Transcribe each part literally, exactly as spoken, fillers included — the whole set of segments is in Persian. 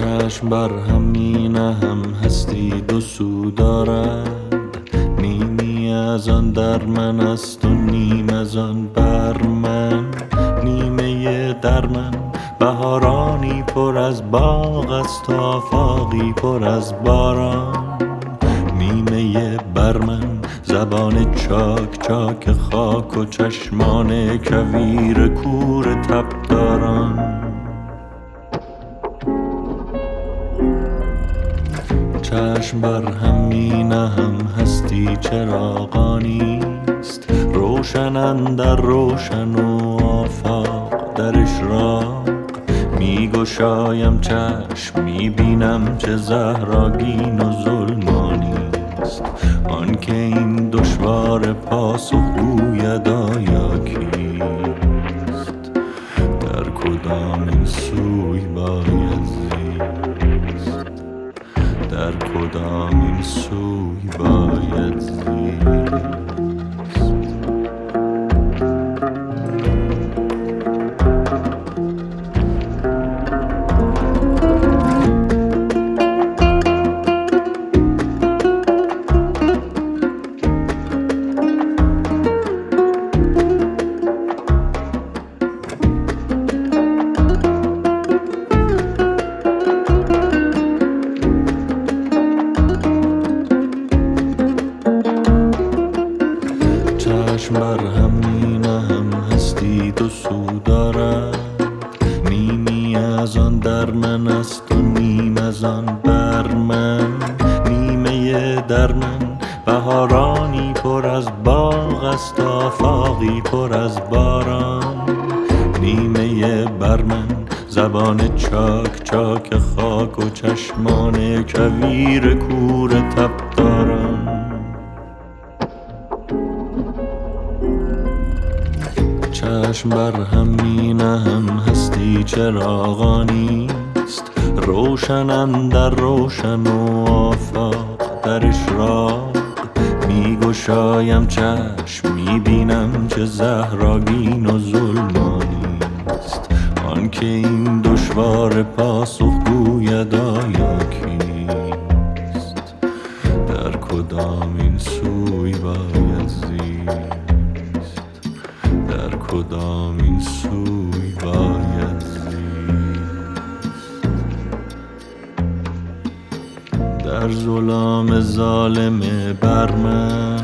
چشم بر هم می نهم هستی دو سو دارد، نیمی از آن در من است و نیم از آن بر من. نیمه در من بهارانی پر از باغ است و آفاقی پر از باران. نیمه بر من زبان چاک چاک خاک و چشمان کویر کور تبداران. چشم بر هم می نهم هستی چراغانیست، روشن اندر روشن و آفاق در اشراق. می گشایم چشم می بینم چه زهراگین و ظلمانیست، آن که این دشوار پاسخ گوید آیا کیست. در کدام این سوی باید زیست، در کدام این سوی باید زیست. چشم بر هم می نهم هستی دو سو دارد، نیمی از آن در من است و نیم از آن بر من. نیمه در من بهارانی پر از باغ است و آفاقی پر از باران. نیمه بر من زبان چاک چاک خاک و چشمان کویر کور تبداران. چشم بر هم می نهم هستی چراغانیست، روشن اندر روشن و آفاق در اشراق. می گشایم چشم می بینم چه زهراگین و ظلمانیست، آن که این دشوار پاسخ گوید آیا کیست. در کدام این سوی باید زیست، در کدام این سوی باید زیست. در ظلام ظالم بر من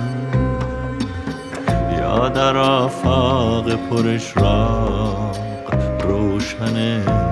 یا در آفاق پر اشراق روشن